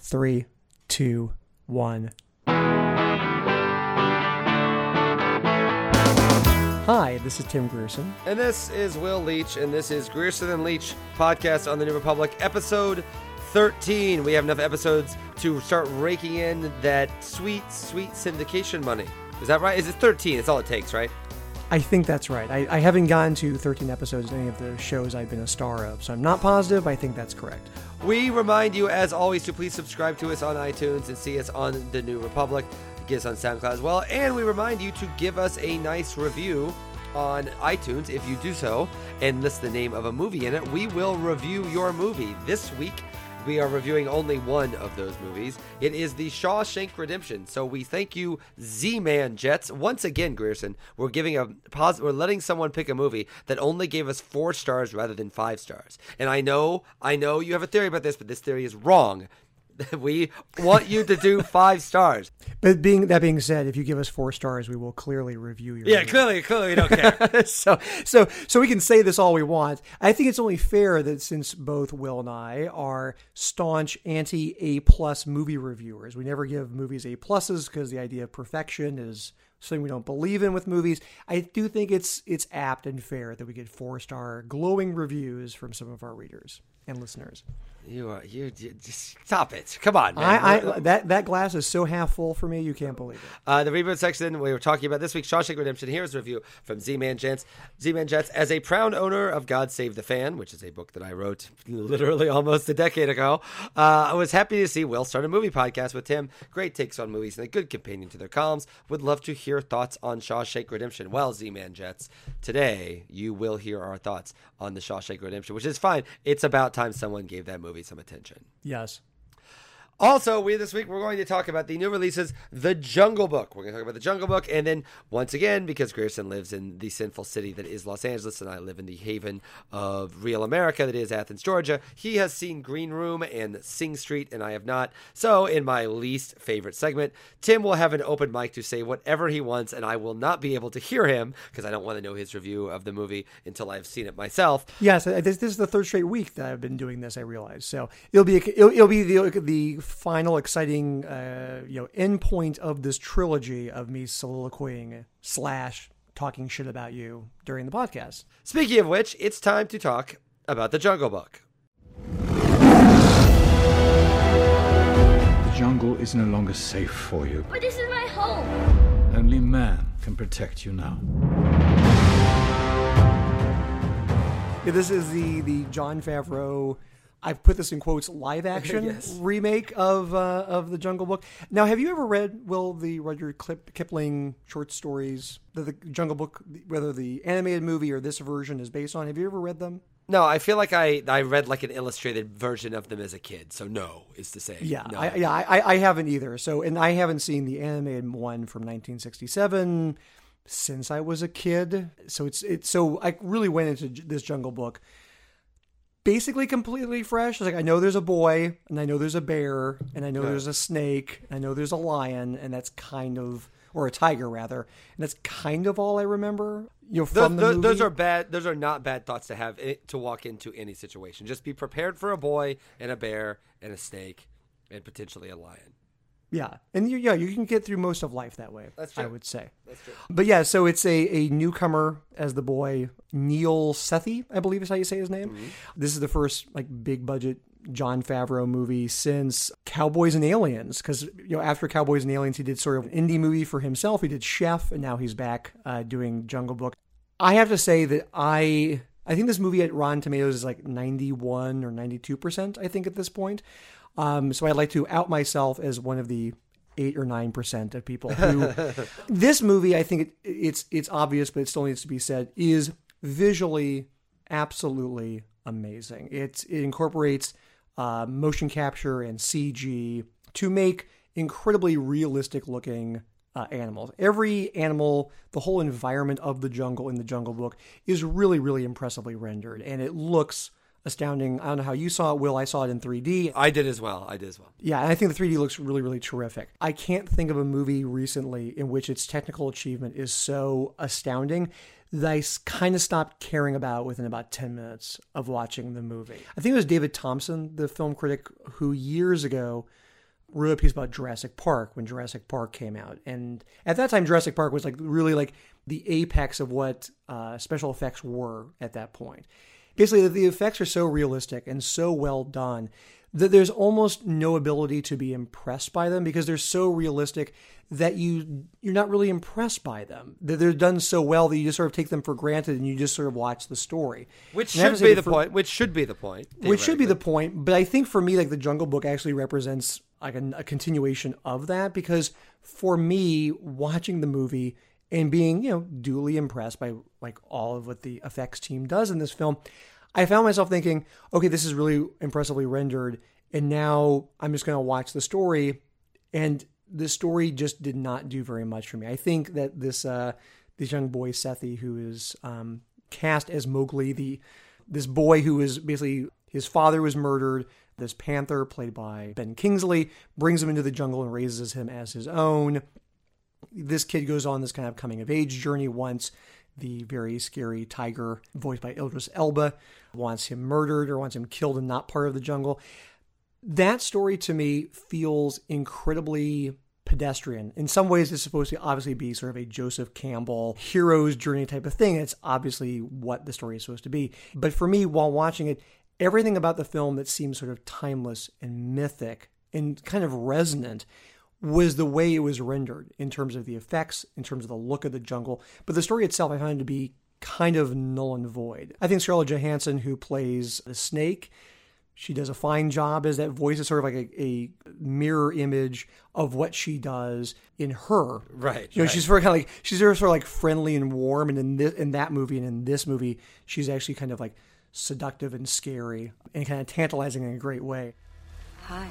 3, 2, 1. Hi, this is Tim Grierson. And this is Will Leach, and this is Grierson and Leach podcast on the New Republic, episode 13. We have enough episodes to start raking in that sweet, sweet syndication money. Is that right? Is it 13? It's all it takes, right? I think that's right. I haven't gotten to 13 episodes in any of the shows I've been a star of, so I'm not positive, but I think that's correct. We remind you, as always, to please subscribe to us on iTunes and see us on the New Republic. Get us on SoundCloud as well. And we remind you to give us a nice review on iTunes. If you do so and list the name of a movie in it, we will review your movie. This week, we are reviewing only one of those movies. It is The Shawshank Redemption. So we thank you, Z-Man Jets. Once again, Grierson, we're we're letting someone pick a movie that only gave us 4 stars rather than 5 stars. And I know you have a theory about this, but this theory is wrong. We want you to do 5 stars. But that being said, if you give us 4 stars, we will clearly review your movie. Clearly we don't care. so we can say this all we want. I think it's only fair that since both Will and I are staunch anti-A+ movie reviewers, we never give movies A+ because the idea of perfection is something we don't believe in with movies. I do think it's apt and fair that we get 4-star glowing reviews from some of our readers and listeners. You just stop it. Come on, man. That glass is so half full for me, you can't believe it. The reboot section, we were talking about this week's Shawshank Redemption. Here's a review from Z-Man Jets. Z-Man Jets, as a proud owner of God Save the Fan, which is a book that I wrote literally almost a decade ago, I was happy to see Will start a movie podcast with Tim. Great takes on movies and a good companion to their columns. Would love to hear thoughts on Shawshank Redemption. Well, Z-Man Jets, today you will hear our thoughts on the Shawshank Redemption, which is fine. It's about time someone gave that movie some attention. Yes. Also, this week we're going to talk about the new releases, The Jungle Book. We're going to talk about The Jungle Book, and then once again, because Grierson lives in the sinful city that is Los Angeles, and I live in the haven of real America that is Athens, Georgia, he has seen Green Room and Sing Street, and I have not. So, in my least favorite segment, Tim will have an open mic to say whatever he wants, and I will not be able to hear him because I don't want to know his review of the movie until I've seen it myself. Yes, this is the 3rd straight week that I've been doing this. I realize, so it'll be the final exciting end point of this trilogy of me soliloquying / talking shit about you during the podcast. Speaking of which, it's time to talk about The Jungle Book. The jungle is no longer safe for you. But this is my home. Only man can protect you now. Yeah, this is the Jon Favreau, I've put this in quotes, live action yes. remake of The Jungle Book. Now, have you ever read, Will, the Rudyard Kipling short stories that the Jungle Book, whether the animated movie or this version is based on? Have you ever read them? No, I feel like I read like an illustrated version of them as a kid. So no is to say. Yeah, no. I haven't either. So, and I haven't seen the animated one from 1967 since I was a kid. So so I really went into this Jungle Book basically completely fresh. Like, I know there's a boy, and I know there's a bear, and I know there's a snake, and I know there's a lion, and that's kind of, or a tiger rather, and that's kind of all I remember. From the movie. Those are bad. Those are not bad thoughts to have to walk into any situation. Just be prepared for a boy and a bear and a snake and potentially a lion. Yeah, and you can get through most of life that way. That's true. I would say. That's true. But yeah, so it's a newcomer as the boy, Neil Sethi, I believe is how you say his name. Mm-hmm. This is the first big budget Jon Favreau movie since Cowboys and Aliens, because after Cowboys and Aliens, he did sort of an indie movie for himself. He did Chef, and now he's back doing Jungle Book. I have to say that I think this movie at Rotten Tomatoes is like 91 or 92%, I think, at this point. So I'd like to out myself as one of the 8 or 9% of people who this movie, I think it's obvious, but it still needs to be said, is visually absolutely amazing. It incorporates motion capture and CG to make incredibly realistic looking animals. Every animal, the whole environment of the jungle in the Jungle Book is really, really impressively rendered, and it looks astounding. I don't know how you saw it, Will. I saw it in 3D. I did as well. Yeah, and I think the 3D looks really, really terrific. I can't think of a movie recently in which its technical achievement is so astounding that I kind of stopped caring about within about 10 minutes of watching the movie. I think it was David Thompson, the film critic, who years ago wrote a piece about Jurassic Park when Jurassic Park came out. And at that time, Jurassic Park was like really like the apex of what special effects were at that point. Basically, the effects are so realistic and so well done that there's almost no ability to be impressed by them because they're so realistic that you're not really impressed by them. They're done so well that you just sort of take them for granted and you just sort of watch the story. Which should be the point. Which should be the point. Which should be the point. But I think for me, like The Jungle Book actually represents like a continuation of that, because for me, watching the movie and being, duly impressed by like all of what the effects team does in this film, I found myself thinking, okay, this is really impressively rendered, and now I'm just going to watch the story, and the story just did not do very much for me. I think that this young boy, Sethi, who is cast as Mowgli, this boy who is basically, his father was murdered, this panther, played by Ben Kingsley, brings him into the jungle and raises him as his own. This kid goes on this kind of coming-of-age journey once the very scary tiger, voiced by Idris Elba, wants him murdered or wants him killed and not part of the jungle. That story to me feels incredibly pedestrian. In some ways, it's supposed to obviously be sort of a Joseph Campbell hero's journey type of thing. It's obviously what the story is supposed to be. But for me, while watching it, everything about the film that seems sort of timeless and mythic and kind of resonant was the way it was rendered in terms of the effects, in terms of the look of the jungle. But the story itself, I found to be kind of null and void. I think Scarlett Johansson, who plays the snake, she does a fine job as that voice is sort of like a mirror image of what she does in her. Right. She's sort of like friendly and warm, and in that movie and in this movie, she's actually kind of like seductive and scary and kind of tantalizing in a great way. Hi.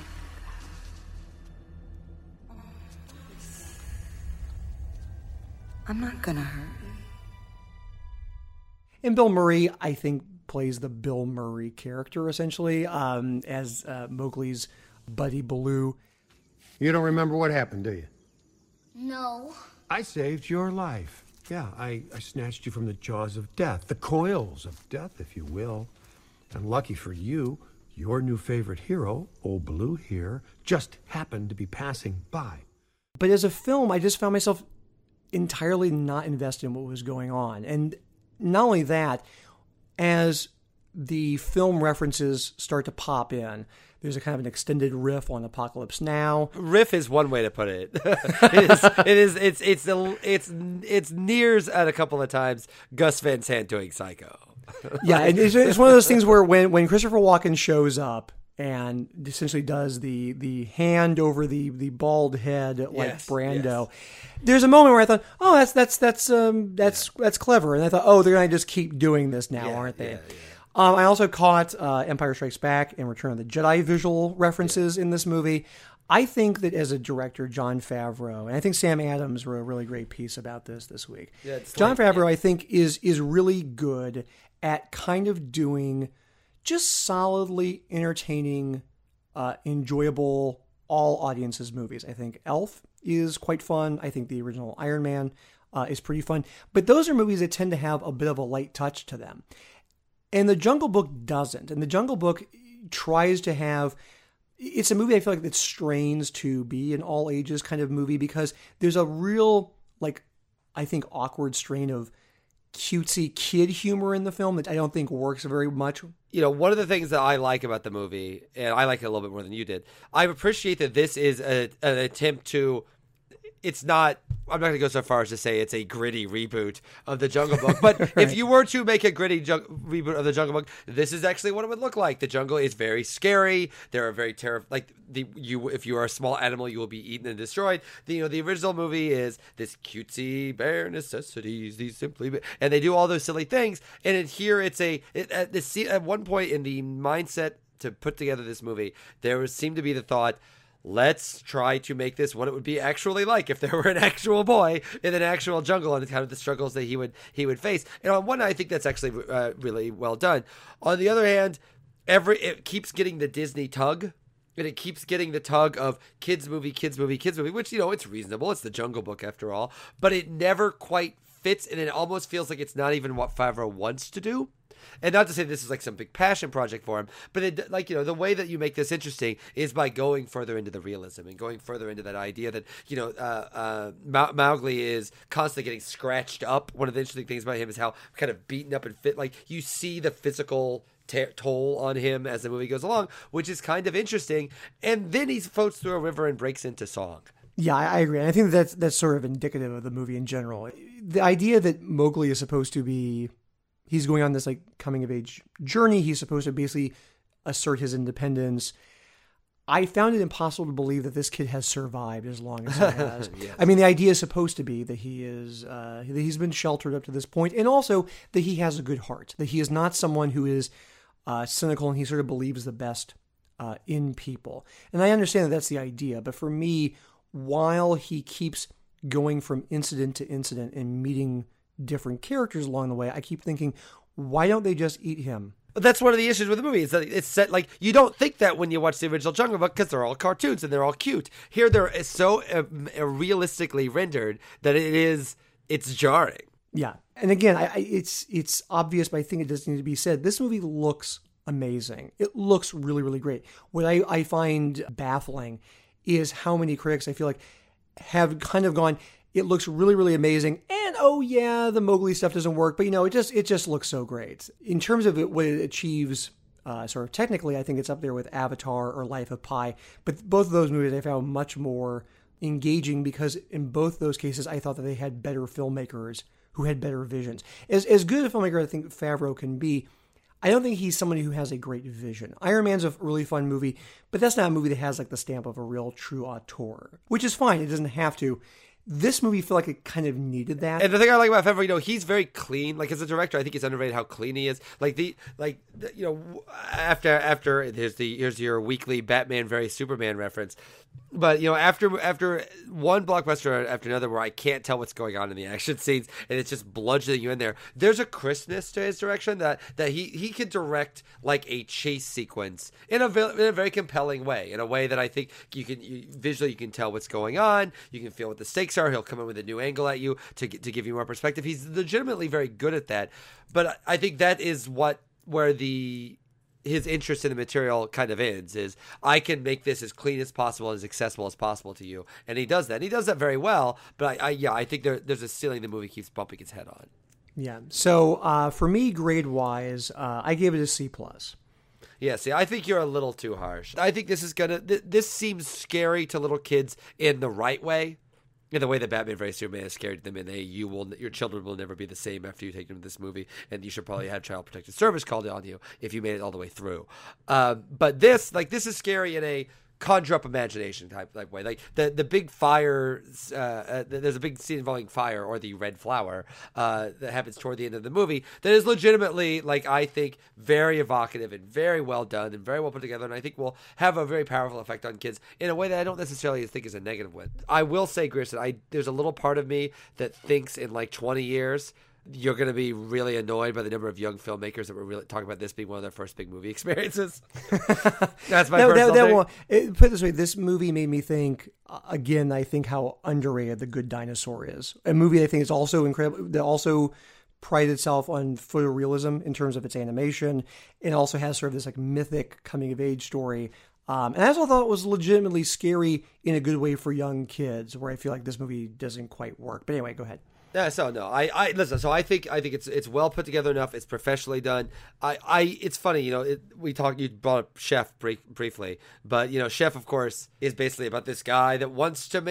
I'm not gonna hurt. And Bill Murray, I think, plays the Bill Murray character, essentially, as Mowgli's buddy Baloo. You don't remember what happened, do you? No. I saved your life. Yeah, I snatched you from the jaws of death, the coils of death, if you will. And lucky for you, your new favorite hero, old Baloo here, just happened to be passing by. But as a film, I just found myself entirely not invested in what was going on. And not only that, as the film references start to pop in, there's a kind of an extended riff on Apocalypse Now. Riff is one way to put it. It's nears at a couple of times Gus Van Sant doing Psycho. Yeah, and it's one of those things where when Christopher Walken shows up and essentially does the hand over the bald head like Yes, Brando. Yes. There's a moment where I thought, oh, that's clever, and I thought, oh, they're gonna just keep doing this now, aren't they? I also caught Empire Strikes Back and Return of the Jedi visual references in this movie. I think that as a director, Jon Favreau, and I think Sam Adams wrote a really great piece about this week. Yeah, Jon Favreau, I think, is really good at kind of doing just solidly entertaining, enjoyable, all audiences movies. I think Elf is quite fun. I think the original Iron Man is pretty fun. But those are movies that tend to have a bit of a light touch to them. And The Jungle Book doesn't. And The Jungle Book tries to have... It's a movie I feel like that strains to be an all ages kind of movie because there's a real, like, I think awkward strain of cutesy kid humor in the film that I don't think works very much. You know, one of the things that I like about the movie, and I like it a little bit more than you did, I appreciate that this is an attempt to... It's not, I'm not going to go so far as to say it's a gritty reboot of The Jungle Book, but right. If you were to make a gritty reboot of The Jungle Book, this is actually what it would look like. The jungle is very scary. There are very terrifying, like if you are a small animal, you will be eaten and destroyed. The original movie is this cutesy bare necessities, these simply, and they do all those silly things. And here at one point in the mindset to put together this movie, there seemed to be the thought, let's try to make this what it would be actually like if there were an actual boy in an actual jungle and kind of the struggles that he would face. And on one hand, I think that's actually really well done. On the other hand, it keeps getting the Disney tug, and it keeps getting the tug of kids movie, which, it's reasonable. It's The Jungle Book after all, but it never quite fits, and it almost feels like it's not even what Favreau wants to do. And not to say this is like some big passion project for him, but it, like, the way that you make this interesting is by going further into the realism and going further into that idea that, Mowgli is constantly getting scratched up. One of the interesting things about him is how kind of beaten up and fit, like you see the physical toll on him as the movie goes along, which is kind of interesting. And then he floats through a river and breaks into song. Yeah, I agree. And I think that's sort of indicative of the movie in general. The idea that Mowgli is supposed to be, he's going on this like coming of age journey. He's supposed to basically assert his independence. I found it impossible to believe that this kid has survived as long as he has. Yes. I mean, the idea is supposed to be that he is, that he's been sheltered up to this point, and also that he has a good heart, that he is not someone who is cynical and he sort of believes the best in people. And I understand that that's the idea, but for me, while he keeps going from incident to incident and meeting different characters along the way, I keep thinking, why don't they just eat him? That's one of the issues with the movie. Is that it's set like you don't think that when you watch the original Jungle Book because they're all cartoons and they're all cute. Here they're so realistically rendered that it's jarring. Yeah, and again, it's obvious, but I think it does need to be said. This movie looks amazing. It looks really, really great. What I find baffling is how many critics I feel like have kind of gone, it looks really, really amazing, and oh yeah, the Mowgli stuff doesn't work, but it just looks so great. In terms of what it achieves, sort of technically, I think it's up there with Avatar or Life of Pi, but both of those movies I found much more engaging because in both those cases, I thought that they had better filmmakers who had better visions. As good a filmmaker I think Favreau can be, I don't think he's somebody who has a great vision. Iron Man's a really fun movie, but that's not a movie that has like the stamp of a real true auteur, which is fine. It doesn't have to. This movie felt like it kind of needed that. And the thing I like about Favreau, he's very clean. Like as a director, I think he's underrated how clean he is. After here's your weekly Batman very Superman reference. But after one blockbuster after another where I can't tell what's going on in the action scenes and it's just bludgeoning you in there, there's a crispness to his direction that he can direct like a chase sequence in a very compelling way, in a way that I think visually you can tell what's going on, you can feel what the stakes are. He'll come in with a new angle at you to give you more perspective. He's legitimately very good at that. But I think that is where his interest in the material kind of ends, is I can make this as clean as possible, as accessible as possible to you. And he does that. And he does that very well. But I think there's a ceiling the movie keeps bumping its head on. Yeah. So for me, grade-wise, I gave it a C+. Yeah, see, I think you're a little too harsh. I think this seems scary to little kids in the right way. In the way that Batman vs. Superman has scared them, and your children will never be the same after you take them to this movie, and you should probably have Child Protective Service called on you if you made it all the way through. But this is scary in a conjure up imagination type way. Like the big fire, there's a big scene involving fire, or the red flower, that happens toward the end of the movie that is legitimately, like, I think very evocative and very well done and very well put together, and I think will have a very powerful effect on kids in a way that I don't necessarily think is a negative one. I will say, Grierson, there's a little part of me that thinks in like 20 years you're going to be really annoyed by the number of young filmmakers that were really talking about this being one of their first big movie experiences. That's my personal thing. Put it this way, this movie made me think, again, I think how underrated The Good Dinosaur is. A movie I think is also incredible, that also prides itself on photorealism in terms of its animation, and also has sort of this like mythic coming-of-age story. And I also thought it was legitimately scary in a good way for young kids, where I feel like this movie doesn't quite work. But anyway, go ahead. Yeah, so no, I listen. So I think it's well put together enough. It's professionally done. It's funny, you brought up Chef briefly, but Chef, of course, is basically about this guy that wants to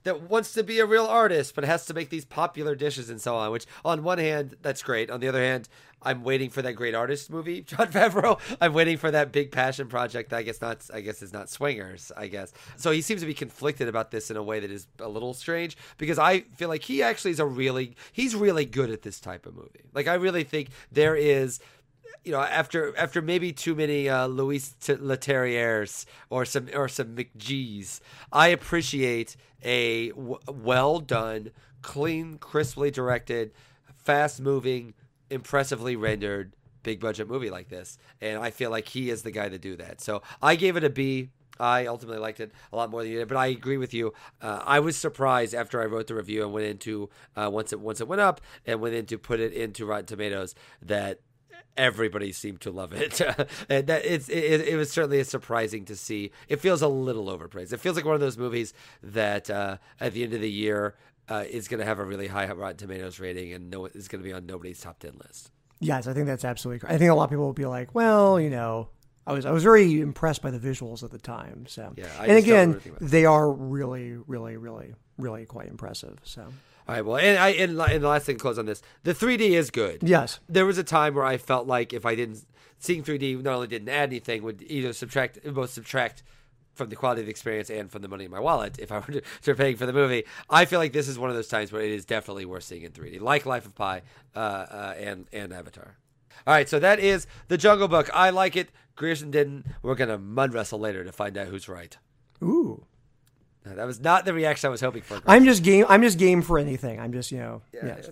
be a real artist, but has to make these popular dishes and so on. Which, on one hand, that's great. On the other hand, I'm waiting for that great artist movie, Jon Favreau. I'm waiting for that big passion project that I guess is not Swingers, I guess. So he seems to be conflicted about this in a way that is a little strange, because I feel like he actually is he's really good at this type of movie. Like, I really think there is, after maybe too many Louis Leterriers or some McGee's, I appreciate a well done, clean, crisply directed, fast moving, impressively rendered big budget movie like this, and I feel like he is the guy to do that. So I gave it a B. I ultimately liked it a lot more than you did, but I agree with you. I was surprised after I wrote the review and went into once it went up and went into put it into Rotten Tomatoes that everybody seemed to love it. And that it was certainly surprising to see. It feels a little overpraised. It feels like one of those movies that at the end of the year is going to have a really high Rotten Tomatoes rating and is going to be on nobody's top 10 list. Yes, I think that's absolutely correct. I think a lot of people will be like, well, I was very impressed by the visuals at the time. So, yeah, and again, they are really, really, really, really quite impressive. So, all right. Well, and the last thing to close on this, the 3D is good. Yes, there was a time where I felt like if I didn't seeing 3D not only didn't add anything, would either subtract from the quality of the experience and from the money in my wallet if I were to start paying for the movie. I feel like this is one of those times where it is definitely worth seeing in 3D, like Life of Pi and Avatar. All right, so that is The Jungle Book. I like it. Grierson didn't. We're going to mud wrestle later to find out who's right. Ooh. No, that was not the reaction I was hoping for. I'm just game for anything. I'm just, yes.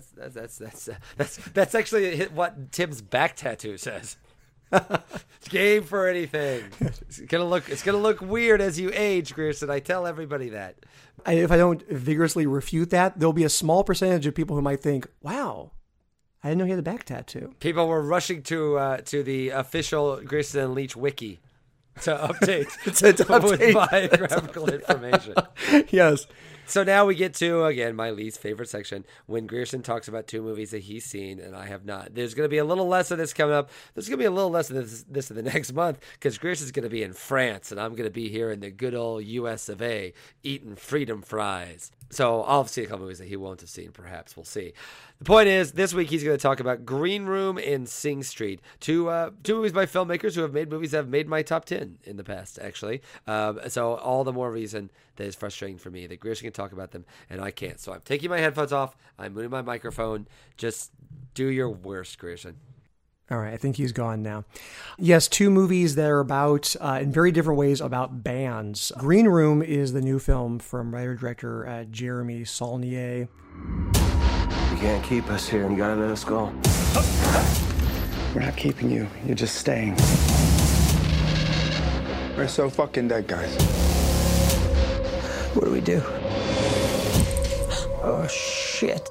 That's actually what Tim's back tattoo says. It's game for anything. It's gonna look weird as you age, Grierson. I tell everybody that. If I don't vigorously refute that, there'll be a small percentage of people who might think, "Wow, I didn't know he had a back tattoo." People were rushing to the official Grierson and Leach wiki to update with biographical information. Yes. So now we get to, again, my least favorite section, when Grierson talks about 2 movies that he's seen and I have not. There's going to be a little less of this coming up. There's going to be a little less of this in the next month because Grierson's going to be in France and I'm going to be here in the good old US of A eating freedom fries. So I'll see a couple movies that he won't have seen, perhaps. We'll see. The point is, this week he's going to talk about Green Room and Sing Street, two movies by filmmakers who have made movies that have made my top 10 in the past, actually. So all the more reason that is frustrating for me that Grierson can talk about them and I can't. So I'm taking my headphones off. I'm moving my microphone. Just do your worst, Grierson. All right, I think he's gone now. Yes, 2 movies that are about, in very different ways, about bands. Green Room is the new film from writer-director Jeremy Saulnier. You can't keep us here, and you gotta let us go. We're not keeping you. You're just staying. We're so fucking dead, guys. What do we do? Oh, shit.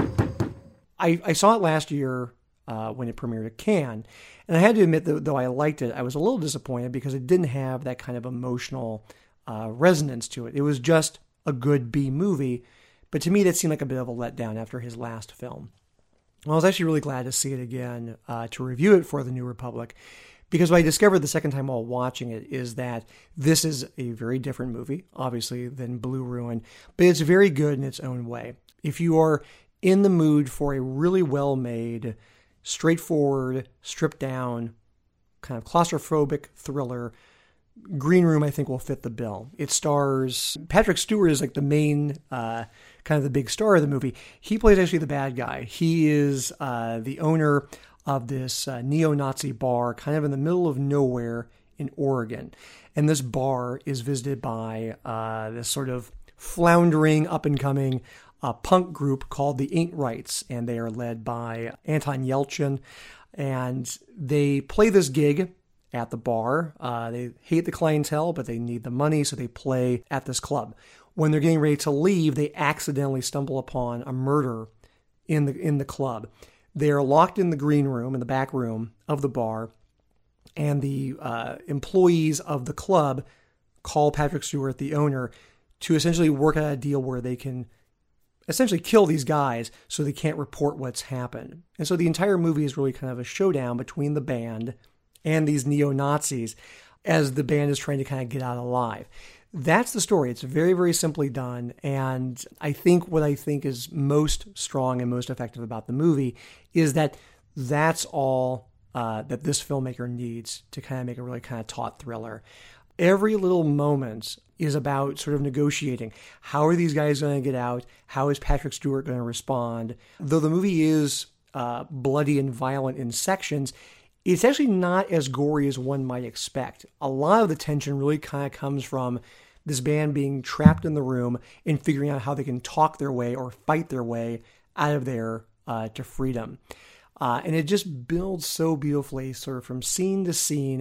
I saw it last year when it premiered at Cannes. And I had to admit that though I liked it, I was a little disappointed because it didn't have that kind of emotional resonance to it. It was just a good B movie. But to me, that seemed like a bit of a letdown after his last film. Well, I was actually really glad to see it again, to review it for the New Republic, because what I discovered the second time while watching it is that this is a very different movie, obviously, than Blue Ruin, but it's very good in its own way. If you are in the mood for a really well-made, straightforward, stripped down, kind of claustrophobic thriller, Green Room, I think, will fit the bill. It stars Patrick Stewart is like the main, kind of the big star of the movie. He plays actually the bad guy. He is the owner of this neo-Nazi bar kind of in the middle of nowhere in Oregon. And this bar is visited by this sort of floundering, up-and-coming punk group called the Ain't Rights, and they are led by Anton Yelchin. And they play this gig at the bar. They hate the clientele, but they need the money, so they play at this club. When they're getting ready to leave, they accidentally stumble upon a murder in the club. They are locked in the green room, in the back room of the bar, and the employees of the club call Patrick Stewart, the owner, to essentially work out a deal where they can essentially kill these guys so they can't report what's happened. And so the entire movie is really kind of a showdown between the band and these neo-Nazis as the band is trying to kind of get out alive. That's the story. It's very, very simply done. And I think what I think is most strong and most effective about the movie is that that's all that this filmmaker needs to kind of make a really kind of taut thriller. Every little moment is about sort of negotiating. How are these guys going to get out? How is Patrick Stewart going to respond? Though the movie is bloody and violent in sections, it's actually not as gory as one might expect. A lot of the tension really kind of comes from this band being trapped in the room and figuring out how they can talk their way or fight their way out of there to freedom. And it just builds so beautifully, sort of from scene to scene,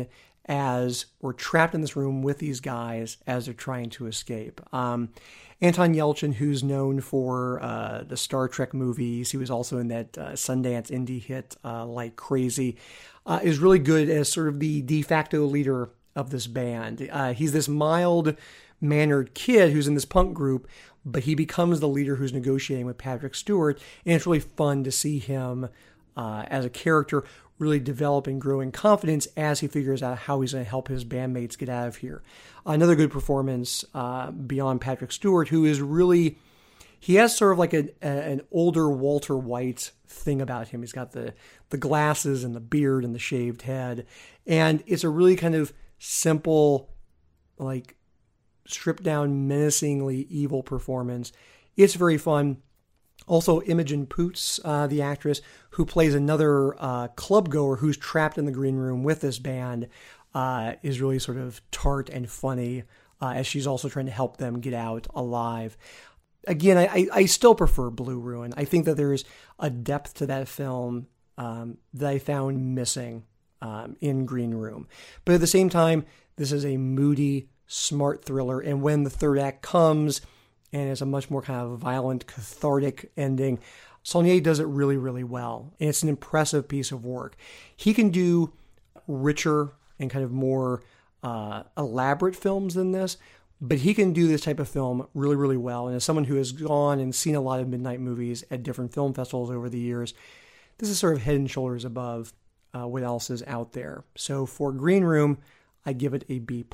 as we're trapped in this room with these guys as they're trying to escape. Anton Yelchin, who's known for the Star Trek movies, he was also in that Sundance indie hit Like Crazy, is really good as sort of the de facto leader of this band. He's this mild-mannered kid who's in this punk group, but he becomes the leader who's negotiating with Patrick Stewart, and it's really fun to see him as a character really develop and grow in confidence as he figures out how he's going to help his bandmates get out of here. Another good performance beyond Patrick Stewart, who is really, he has sort of like an older Walter White thing about him. He's got the glasses and the beard and the shaved head, and it's a really kind of simple, like stripped down, menacingly evil performance. It's very fun. Also, Imogen Poots, the actress, who plays another club goer who's trapped in the green room with this band, is really sort of tart and funny as she's also trying to help them get out alive. Again, I still prefer Blue Ruin. I think that there's a depth to that film that I found missing in Green Room. But at the same time, this is a moody, smart thriller, and when the third act comes, and it's a much more kind of violent, cathartic ending, Saulnier does it really, really well. And it's an impressive piece of work. He can do richer and kind of more elaborate films than this, but he can do this type of film really, really well. And as someone who has gone and seen a lot of midnight movies at different film festivals over the years, this is sort of head and shoulders above what else is out there. So for Green Room, I give it a B+.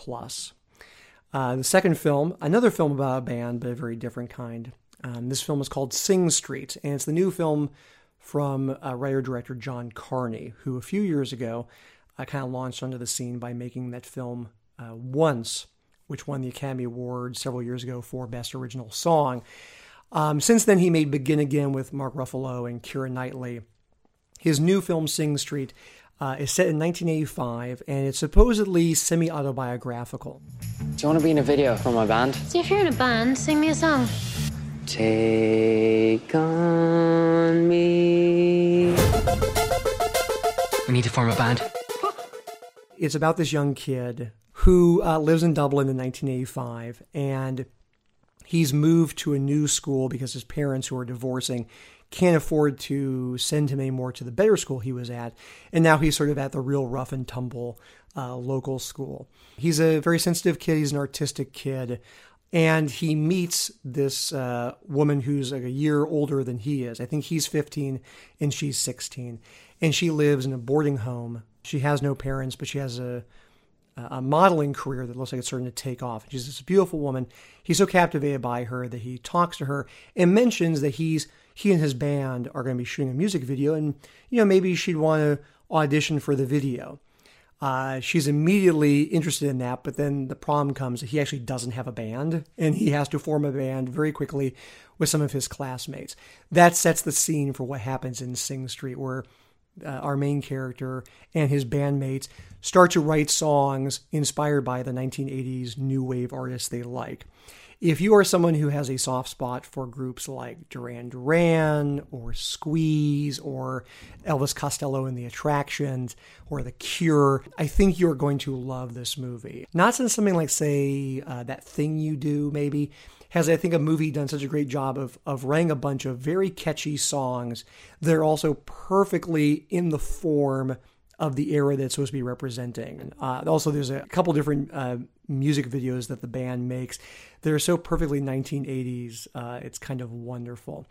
The second film, another film about a band, but a very different kind. This film is called Sing Street, and it's the new film from writer-director John Carney, who a few years ago kind of launched onto the scene by making that film Once, which won the Academy Award several years ago for Best Original Song. Since then, he made Begin Again with Mark Ruffalo and Keira Knightley. His new film, Sing Street, is set in 1985, and it's supposedly semi-autobiographical. Do you want to be in a video for my band? So if you're in a band, sing me a song. Take on me. We need to form a band. It's about this young kid who lives in Dublin in 1985, and he's moved to a new school because his parents, who are divorcing, can't afford to send him anymore to the better school he was at, and now he's sort of at the real rough and tumble local school. He's a very sensitive kid. He's an artistic kid, and he meets this woman who's like a year older than he is. I think he's 15 and she's 16, and she lives in a boarding home. She has no parents, but she has a modeling career that looks like it's starting to take off. She's this beautiful woman. He's so captivated by her that he talks to her and mentions that he and his band are going to be shooting a music video, and maybe she'd want to audition for the video. She's immediately interested in that, but then the problem comes that he actually doesn't have a band, and he has to form a band very quickly with some of his classmates. That sets the scene for what happens in Sing Street, where our main character and his bandmates start to write songs inspired by the 1980s new wave artists they like. If you are someone who has a soft spot for groups like Duran Duran or Squeeze or Elvis Costello and the Attractions or The Cure, I think you're going to love this movie. Not since something like, say, That Thing You Do, maybe, has, I think, a movie done such a great job of writing a bunch of very catchy songs that are also perfectly in the form of the era that it's supposed to be representing. Also, there's a couple different music videos that the band makes that are so perfectly 1980s. It's kind of wonderful.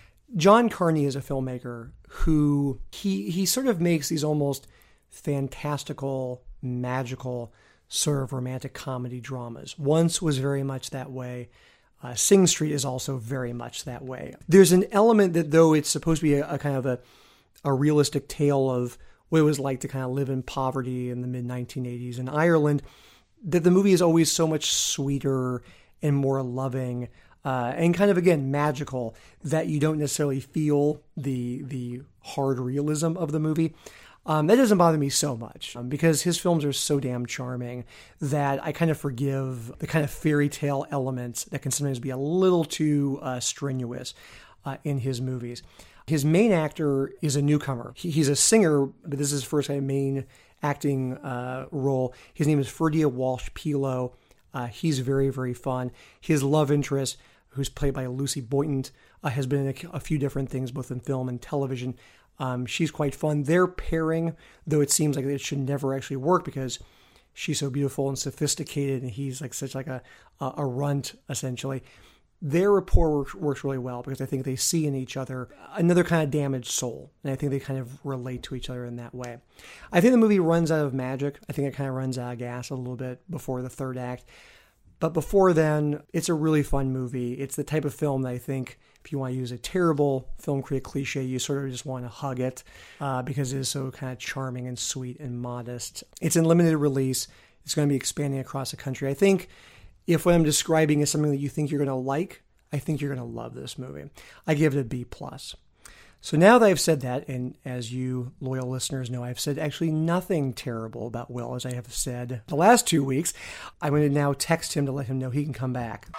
John Carney is a filmmaker who he sort of makes these almost fantastical, magical sort of romantic comedy dramas. Once was very much that way. Sing Street is also very much that way. There's an element that, though it's supposed to be a kind of a realistic tale of what it was like to kind of live in poverty in the mid-1980s in Ireland, that the movie is always so much sweeter and more loving and kind of, again, magical, that you don't necessarily feel the hard realism of the movie. That doesn't bother me so much because his films are so damn charming that I kind of forgive the kind of fairy tale elements that can sometimes be a little too strenuous in his movies. His main actor is a newcomer. He's a singer, but this is his first main acting role. His name is Ferdia Walsh Pilo. He's very, very fun. His love interest, who's played by Lucy Boynton, has been in a few different things, both in film and television. She's quite fun. Their pairing, though it seems like it should never actually work because she's so beautiful and sophisticated and he's like such like a runt, essentially. Their rapport works really well because I think they see in each other another kind of damaged soul. And I think they kind of relate to each other in that way. I think the movie runs out of magic. I think it kind of runs out of gas a little bit before the third act. But before then, it's a really fun movie. It's the type of film that I think, if you want to use a terrible film critic cliche, you sort of just want to hug it because it is so kind of charming and sweet and modest. It's in limited release. It's going to be expanding across the country. I think if what I'm describing is something that you think you're going to like, I think you're going to love this movie. I give it a B+. So now that I've said that, and as you loyal listeners know, I've said actually nothing terrible about Will, as I have said the last 2 weeks, I'm going to now text him to let him know he can come back.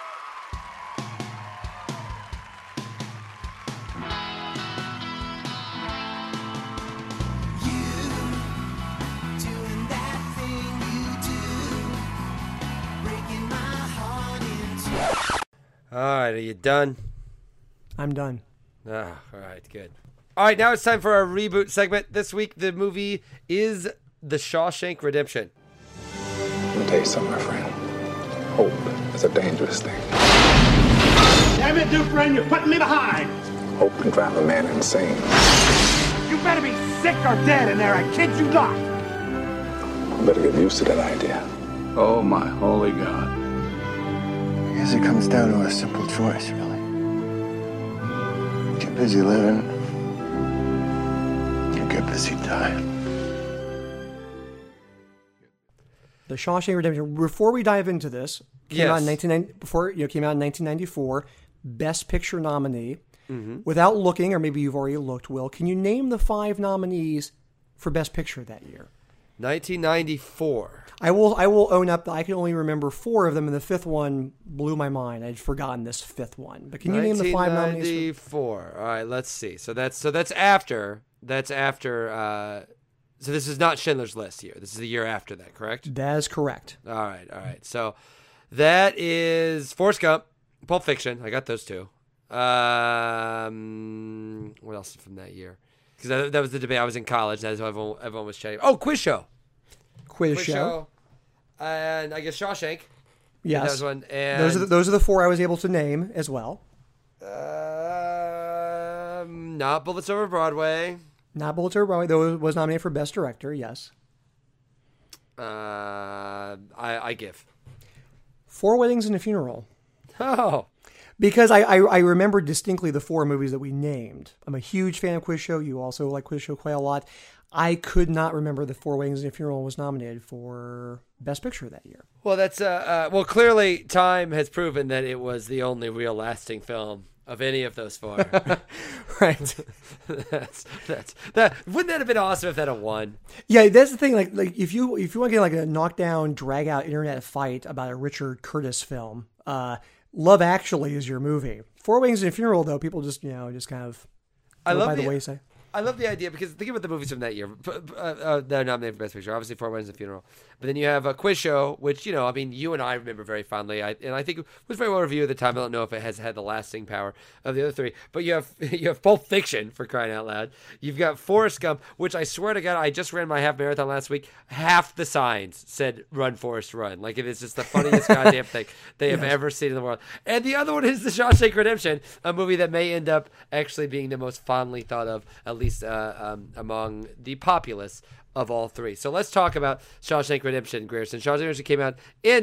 All right, are you done? I'm done. All right, good. All right, now it's time for our reboot segment. This week, the movie is The Shawshank Redemption. Let me tell you something, my friend. Hope is a dangerous thing. Damn it, Dufresne, you're putting me behind. Hope can drive a man insane. You better be sick or dead in there, I kid you not. I better get used to that idea. Oh, my holy God. I guess it comes down to a simple choice, really. Get busy living, or get busy dying. The Shawshank Redemption. Before we dive into this, came out in 1994, Best Picture nominee. Mm-hmm. Without looking, or maybe you've already looked, Will, can you name the 5 nominees for Best Picture that year? 1994. I will own up that I can only remember 4 of them, and the 5th one blew my mind. I'd forgotten this 5th one. But can you name the 5 nominees? 1994. All right, let's see. So that's after. So this is not Schindler's List year. This is the year after that, correct? That is correct. All right. So that is Forrest Gump, Pulp Fiction. I got those 2. What else from that year? Because that was the debate. I was in college. That's what everyone was chatting. Oh, Quiz Show. Quiz show. And I guess Shawshank. Yes. That was one. And those are the 4 I was able to name as well. Not Bullets Over Broadway. Not Bullets Over Broadway, though it was nominated for Best Director, yes. I give. 4 Weddings and a Funeral. Oh. Because I remember distinctly the 4 movies that we named. I'm a huge fan of Quiz Show. You also like Quiz Show quite a lot. I could not remember the 4 Weddings and a Funeral was nominated for Best Picture that year. Well, that's clearly time has proven that it was the only real lasting film of any of those 4. Right. That's wouldn't that have been awesome if that had won? Yeah, that's the thing. Like if you want to get like a knockdown, drag out internet fight about a Richard Curtis film, Love Actually is your movie. 4 Weddings and a Funeral, though, people just kind of by the wayside. I love the idea because think about the movies from that year that are nominated for Best Picture. Obviously, 4 Weddings and a Funeral. But then you have a Quiz Show, which, you and I remember very fondly. I think it was very well reviewed at the time. I don't know if it has had the lasting power of the other 3. But you have Pulp Fiction, for crying out loud. You've got Forrest Gump, which I swear to God, I just ran my half marathon last week. Half the signs said "Run, Forrest, Run." Like, it is just the funniest goddamn thing they have ever seen in the world. And the other one is The Shawshank Redemption, a movie that may end up actually being the most fondly thought of, at least among the populace of all 3. So let's talk about Shawshank Redemption, Grierson. Shawshank Redemption came out in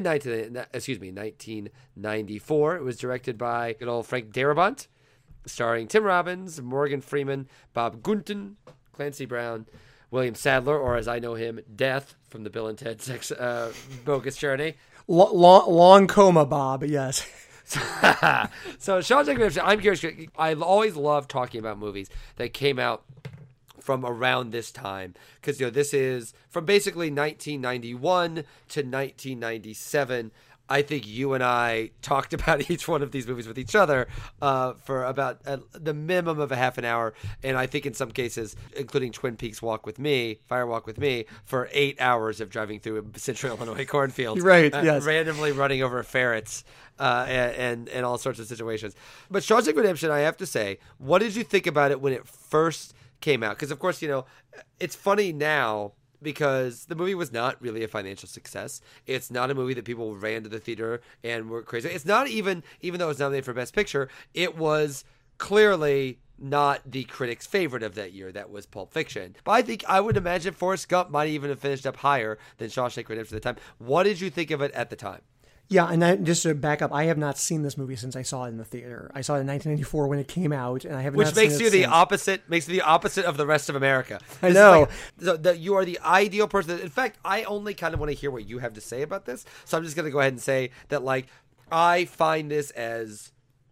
1994. It was directed by good old Frank Darabont, starring Tim Robbins, Morgan Freeman, Bob Gunton, Clancy Brown, William Sadler, or as I know him, Death from the Bill and Ted Bogus Journey. Long coma, Bob, yes. So Shawshank Redemption, I'm curious. I always love talking about movies that came out from around this time, because this is from basically 1991 to 1997. I think you and I talked about each one of these movies with each other for about the minimum of a half an hour. And I think in some cases, including Twin Peaks Fire Walk with Me, for 8 hours of driving through central Illinois cornfields. Right, yes. Randomly running over ferrets and all sorts of situations. But Shawshank Redemption, I have to say, what did you think about it when it first came out? Because, of course, it's funny now because the movie was not really a financial success. It's not a movie that people ran to the theater and were crazy. It's not even though it was nominated for Best Picture, it was clearly not the critics' favorite of that year. That was Pulp Fiction. But I would imagine Forrest Gump might even have finished up higher than Shawshank Redemption at the time. What did you think of it at the time? Yeah, and just to back up, I have not seen this movie since I saw it in the theater. I saw it in 1994 when it came out, and I haven't. Which makes you the opposite of the rest of America. I know. You are the ideal person. In fact, I only kind of want to hear what you have to say about this. So I'm just going to go ahead and say that, I find this as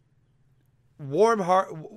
warms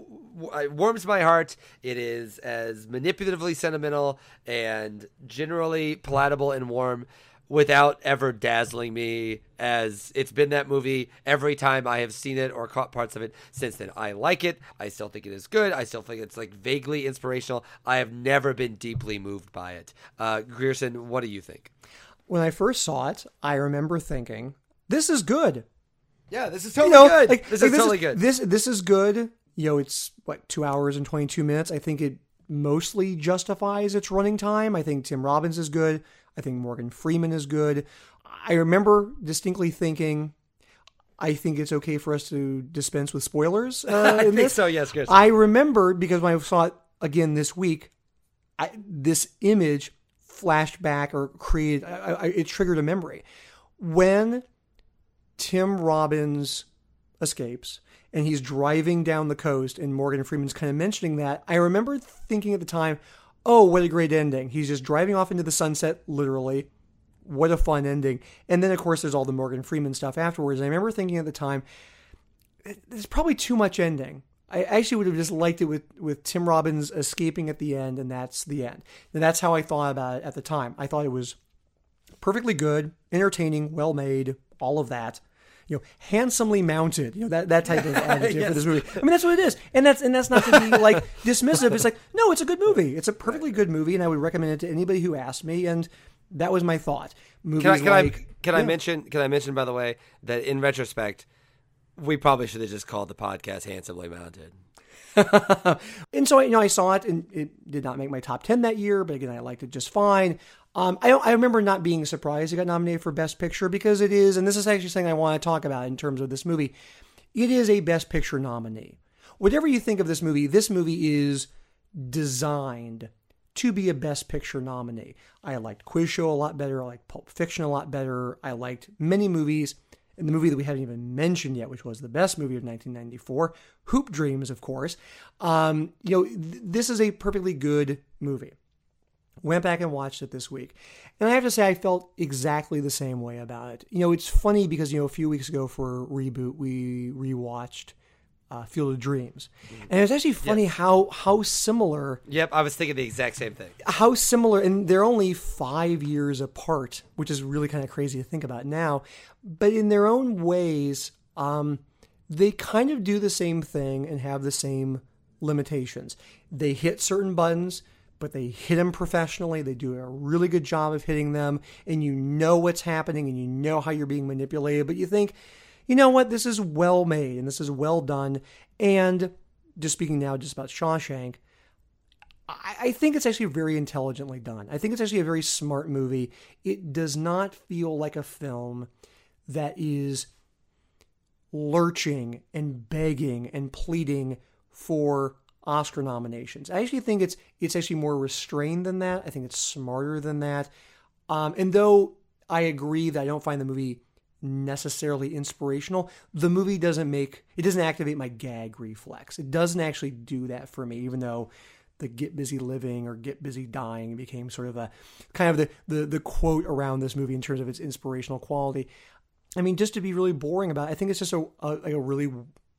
my heart. It is as manipulatively sentimental and generally palatable and warm, without ever dazzling me, as it's been that movie every time I have seen it or caught parts of it since then. I like it. I still think it is good. I still think it's vaguely inspirational. I have never been deeply moved by it. Grierson, what do you think? When I first saw it, I remember thinking, this is good. Yeah, this is totally good. This is totally good. This is good. It's 2 hours and 22 minutes. I think it mostly justifies its running time. I think Tim Robbins is good. I think Morgan Freeman is good. I remember distinctly thinking, I think it's okay for us to dispense with spoilers. I think so, yes, Chris. I remember, because when I saw it again this week, this image flashed back or created, it triggered a memory. When Tim Robbins escapes and he's driving down the coast and Morgan Freeman's kind of mentioning that, I remember thinking at the time, oh, what a great ending. He's just driving off into the sunset, literally. What a fun ending. And then, of course, there's all the Morgan Freeman stuff afterwards. And I remember thinking at the time, there's probably too much ending. I actually would have just liked it with Tim Robbins escaping at the end, and that's the end. And that's how I thought about it at the time. I thought it was perfectly good, entertaining, well-made, all of that. Handsomely mounted, that type of adjective yes. for this movie. I mean, that's what it is. And that's not to be dismissive. It's no, it's a good movie. It's a perfectly good movie, and I would recommend it to anybody who asked me. And that was my thought. Can I mention, by the way, that in retrospect, we probably should have just called the podcast Handsomely Mounted. And so, I saw it, and it did not make my top 10 that year, but again, I liked it just fine. I remember not being surprised it got nominated for Best Picture, because it is, and this is actually something I want to talk about in terms of this movie, it is a Best Picture nominee. Whatever you think of this movie is designed to be a Best Picture nominee. I liked Quiz Show a lot better. I liked Pulp Fiction a lot better. I liked many movies. And the movie that we haven't even mentioned yet, which was the best movie of 1994, Hoop Dreams, of course. This is a perfectly good movie. Went back and watched it this week. And I have to say, I felt exactly the same way about it. It's funny because, a few weeks ago for Reboot, we rewatched Field of Dreams. And it was actually funny how similar... Yep, I was thinking the exact same thing. How similar, and they're only 5 years apart, which is really kind of crazy to think about now. But in their own ways, they kind of do the same thing and have the same limitations. They hit certain buttons, but they hit them professionally. They do a really good job of hitting them, and you know what's happening, and you know how you're being manipulated, but you think, you know what, this is well made, and this is well done. And just speaking now just about Shawshank, I think it's actually very intelligently done. I think it's actually a very smart movie. It does not feel like a film that is lurching and begging and pleading for Oscar nominations. I actually think it's actually more restrained than that. I think it's smarter than that. And though I agree that I don't find the movie necessarily inspirational, the movie doesn't activate my gag reflex. It doesn't actually do that for me, even though the get busy living or get busy dying became sort of a kind of the quote around this movie in terms of its inspirational quality. I mean, just to be really boring about it, I think it's just a really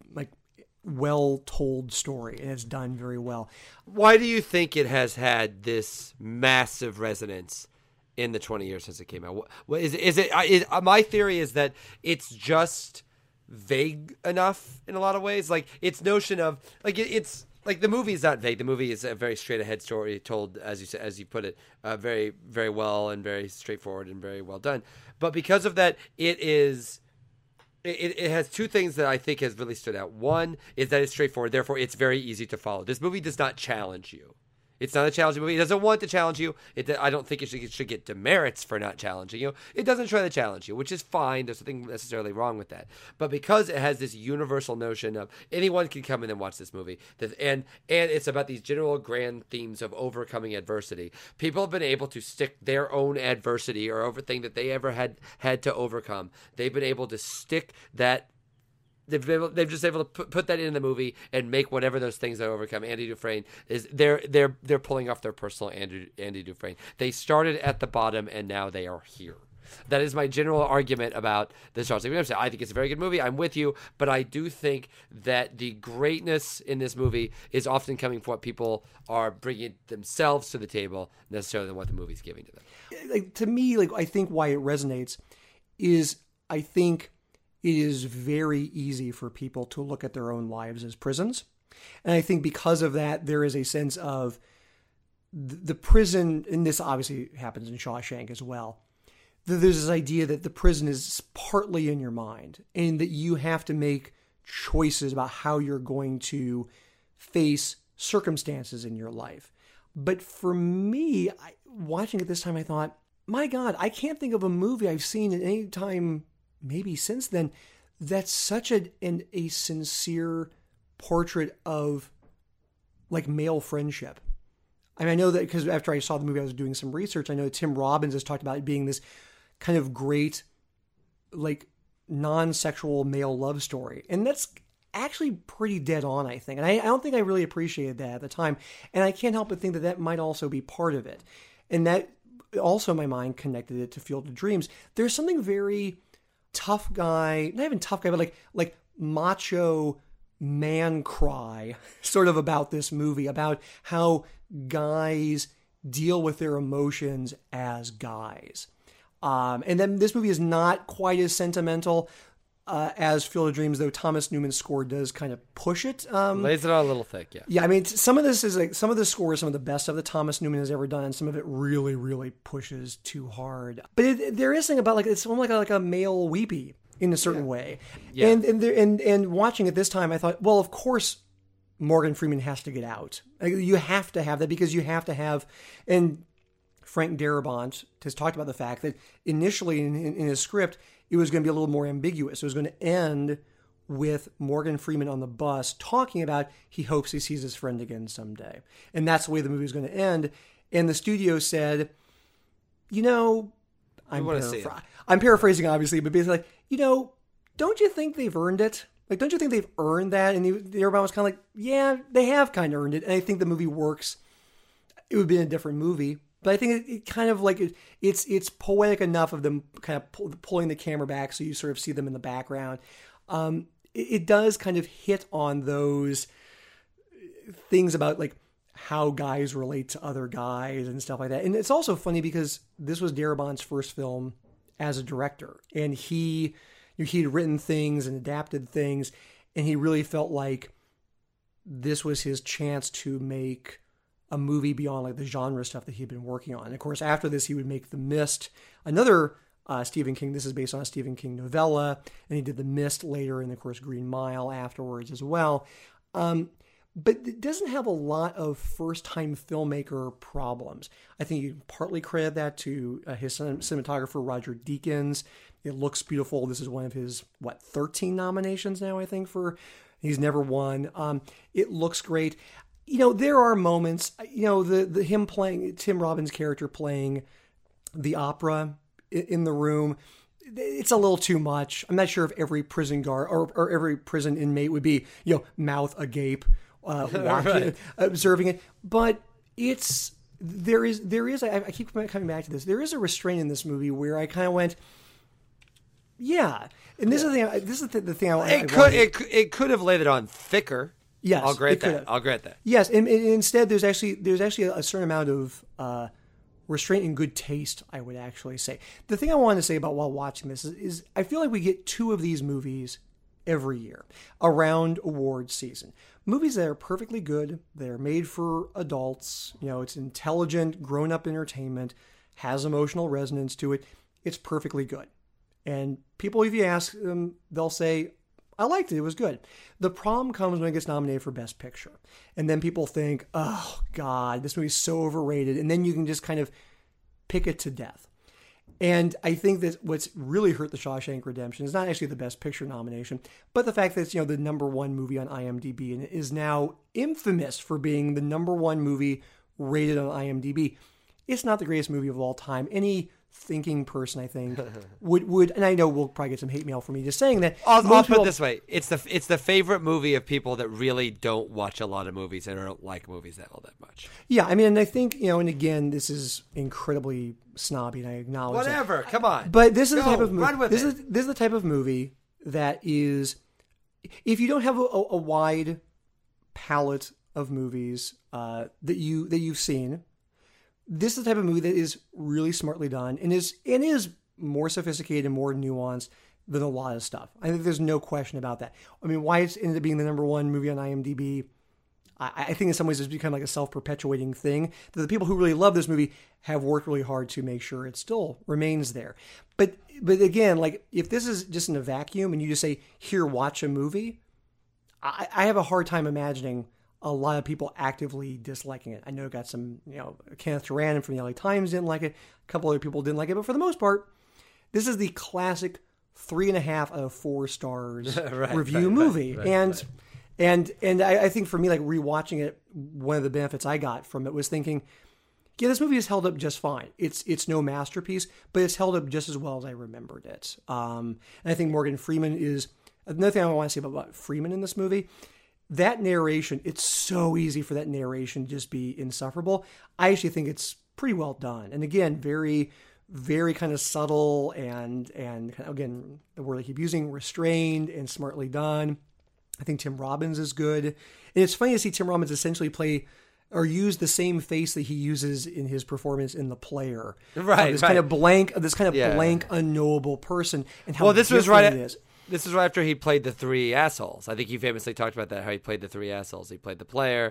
well-told story, and it's done very well. Why do you think it has had this massive resonance in the 20 years since it came out. What is it? My theory is that it's just vague enough in a lot of ways. Like its notion of like it's like the movie is not vague. The movie is a very straight ahead story told, as you put it, very very well and very straightforward and very well done. But because of that, it has two things that I think has really stood out. One is that it's straightforward, therefore it's very easy to follow. This movie does not challenge you. It's not a challenging movie. It doesn't want to challenge you. I don't think it should get demerits for not challenging you. It doesn't try to challenge you, which is fine. There's nothing necessarily wrong with that. But because it has this universal notion of anyone can come in and watch this movie, and it's about these general grand themes of overcoming adversity, people have been able to stick their own adversity or everything that they ever had to overcome. They've been able to stick that. They've just able to put that in the movie and make whatever those things they overcome. Andy Dufresne is they're pulling off their personal Andy Dufresne. They started at the bottom and now they are here. That is my general argument about the Charles Xavier. I think it's a very good movie. I'm with you, but I do think that the greatness in this movie is often coming from what people are bringing themselves to the table, necessarily than what the movie's giving to them. Like, to me, like I think why it resonates is I think it is very easy for people to look at their own lives as prisons. And I think because of that, there is a sense of the prison, and this obviously happens in Shawshank as well, that there's this idea that the prison is partly in your mind and that you have to make choices about how you're going to face circumstances in your life. But for me, watching it this time, I thought, my God, I can't think of a movie I've seen at any time maybe since then that's such a sincere portrait of like male friendship. I mean, I know that because after I saw the movie, I was doing some research. I know Tim Robbins has talked about it being this kind of great, like non-sexual male love story. And that's actually pretty dead on, I think. And I don't think I really appreciated that at the time. And I can't help but think that that might also be part of it. And that also in my mind connected it to Field of Dreams. There's something very tough guy, not even tough guy, but like macho man cry sort of about this movie, about how guys deal with their emotions as guys. And then this movie is not quite as sentimental as Field of Dreams, though Thomas Newman's score does kind of push it. Lays it on a little thick, yeah. Yeah, I mean, some of this is like, some of the score is some of the best stuff that Thomas Newman has ever done, and some of it really, really pushes too hard. But there is something about like it's almost like a male weepy in a certain way. Yeah. And watching it this time, I thought, well, of course, Morgan Freeman has to get out. Like, you have to have that because you have to have, and Frank Darabont has talked about the fact that initially in his script, it was going to be a little more ambiguous. It was going to end with Morgan Freeman on the bus talking about he hopes he sees his friend again someday. And that's the way the movie was going to end. And the studio said, you know, I'm paraphrasing obviously, but basically like, don't you think they've earned it? Like, don't you think they've earned that? And Darabont was kind of like, yeah, they have kind of earned it. And I think the movie works. It would be a different movie. But I think it kind of like it's poetic enough of them kind of pulling the camera back so you sort of see them in the background. It does kind of hit on those things about like how guys relate to other guys and stuff like that. And it's also funny because this was Darabont's first film as a director, and he'd written things and adapted things, and he really felt like this was his chance to make a movie beyond like the genre stuff that he'd been working on. And of course, after this, he would make The Mist, another Stephen King. This is based on a Stephen King novella, and he did The Mist later, and of course, Green Mile afterwards as well. But it doesn't have a lot of first-time filmmaker problems. I think you can partly credit that to his cinematographer, Roger Deakins. It looks beautiful. This is one of his, 13 nominations now, I think, he's never won. It looks great. There are moments, him playing, Tim Robbins' character playing the opera in the room, it's a little too much. I'm not sure if every prison guard or every prison inmate would be, mouth agape, watching, right, observing it. But there is, I keep coming back to this. There is a restraint in this movie where I kind of went, yeah. And this is the thing. It could have laid it on thicker. Yes, I'll grant that. Yes, and instead there's actually a certain amount of restraint and good taste, I would actually say. The thing I wanted to say about while watching this is I feel like we get 2 of these movies every year around awards season. Movies that are perfectly good, they're made for adults, it's intelligent, grown-up entertainment, has emotional resonance to it. It's perfectly good. And people, if you ask them, they'll say, I liked it. It was good. The problem comes when it gets nominated for Best Picture. And then people think, oh, God, this movie's so overrated. And then you can just kind of pick it to death. And I think that what's really hurt The Shawshank Redemption is not actually the Best Picture nomination, but the fact that it's, the #1 movie on IMDb and it is now infamous for being the #1 movie rated on IMDb. It's not the greatest movie of all time. Any thinking person, I think, would, and I know we'll probably get some hate mail for me just saying that. I'll put it this way: it's the favorite movie of people that really don't watch a lot of movies and don't like movies that all that much. Yeah, I mean, and I think and again, this is incredibly snobby, and I acknowledge whatever. That. Come on, but this is the type of movie. Run with this it. Is the type of movie that is, if you don't have a wide palette of movies that you've seen. This is the type of movie that is really smartly done and is more sophisticated and more nuanced than a lot of stuff. I think there's no question about that. I mean, why it's ended up being the #1 movie on IMDb, I think in some ways it's become like a self-perpetuating thing that the people who really love this movie have worked really hard to make sure it still remains there. But again, like if this is just in a vacuum and you just say, here, watch a movie, I have a hard time imagining a lot of people actively disliking it. I know it got some, Kenneth Turan from the LA Times didn't like it. A couple other people didn't like it. But for the most part, this is the classic 3.5 out of 4 stars review movie. And I think for me, like rewatching it, one of the benefits I got from it was thinking, yeah, this movie has held up just fine. It's no masterpiece, but it's held up just as well as I remembered it. And I think Morgan Freeman is, another thing I want to say about Freeman in this movie, that narration, it's so easy for that narration to just be insufferable. I actually think it's pretty well done. And again, very, very kind of subtle and again, the word I keep using, restrained and smartly done. I think Tim Robbins is good. And it's funny to see Tim Robbins essentially play or use the same face that he uses in his performance in The Player. Right. This kind of blank, unknowable person. And how this was it is. This is right after he played the 3 assholes. I think he famously talked about that, how he played the 3 assholes. He played The Player,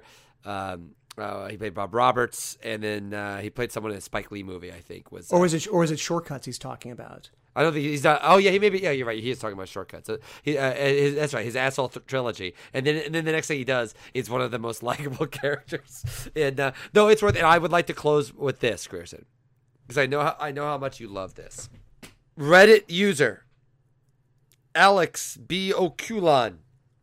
he played Bob Roberts, and then he played someone in a Spike Lee movie, I think. Or is it Shortcuts he's talking about? I don't think he's not. Oh, yeah, he maybe. Yeah, you're right. He is talking about Shortcuts. That's right. His asshole trilogy, and then the next thing he does is one of the most likable characters. And no, it's worth. And I would like to close with this, Grierson, because I know how much you love this. Reddit user Alex B. Oculon.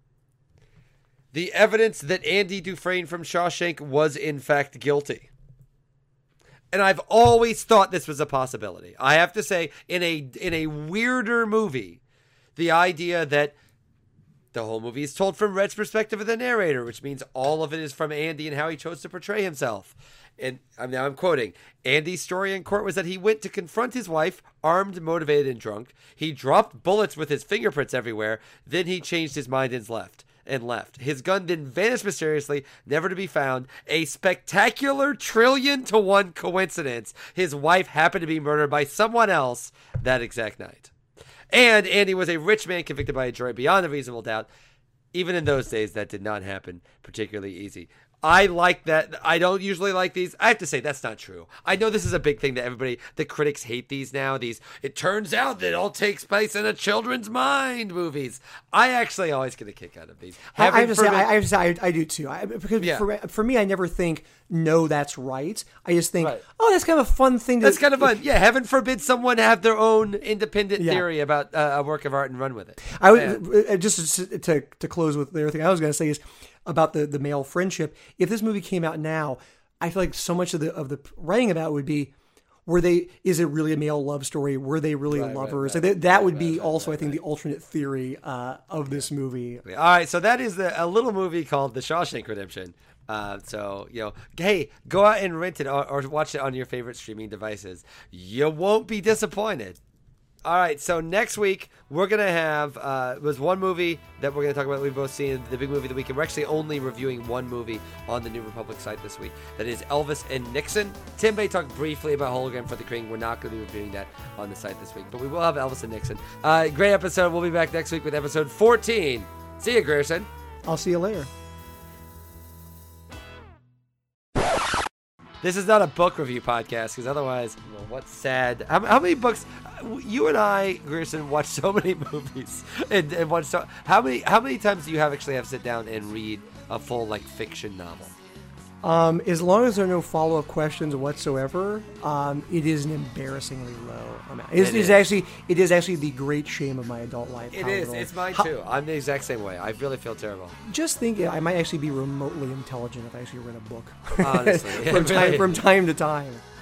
The evidence that Andy Dufresne from Shawshank was in fact guilty. And I've always thought this was a possibility. I have to say, in a weirder movie, the idea that the whole movie is told from Red's perspective of the narrator, which means all of it is from Andy and how he chose to portray himself. And now I'm quoting, Andy's story in court was that he went to confront his wife, armed, motivated, and drunk. He dropped bullets with his fingerprints everywhere. Then he changed his mind and left. His gun then vanished mysteriously, never to be found. A spectacular 1,000,000,000,000 coincidence. His wife happened to be murdered by someone else that exact night. And Andy was a rich man convicted by a jury beyond a reasonable doubt. Even in those days, that did not happen particularly easy. I like that. I don't usually like these. I have to say, that's not true. I know this is a big thing that the critics hate these now. It turns out that it all takes place in a children's mind movies. I actually always get a kick out of these. I do too. Because for me, I never think, no, that's right. I just think, oh, that's kind of a fun thing. That's kind of fun. Yeah, heaven forbid someone have their own independent theory about a work of art and run with it. I would just to close with the other thing I was going to say is about the male friendship. If this movie came out now, I feel like so much of the writing about would be, is it really a male love story? Were they really lovers? That would be also, I think, the alternate theory of this movie. All right, so that is a little movie called The Shawshank Redemption. So, hey, go out and rent it or watch it on your favorite streaming devices. You won't be disappointed. All right, so next week we're going to have, there's one movie that we're going to talk about that we've both seen, the big movie of the week, and we're actually only reviewing one movie on the New Republic site this week. That is Elvis and Nixon. Tim may talk briefly about Hologram for the King. We're not going to be reviewing that on the site this week, but we will have Elvis and Nixon. Great episode. We'll be back next week with episode 14. See you, Grierson. I'll see you later. This is not a book review podcast, because otherwise, well, what's sad? How many books? You and I, Grierson, watch so many movies, and watch so. How many times do you actually have to sit down and read a full fiction novel? As long as there are no follow-up questions whatsoever, it is an embarrassingly low amount. It is actually the great shame of my adult life. It is. It's mine too. I'm the exact same way. I really feel terrible. Just think, I might actually be remotely intelligent if I actually read a book. Honestly, from time to time.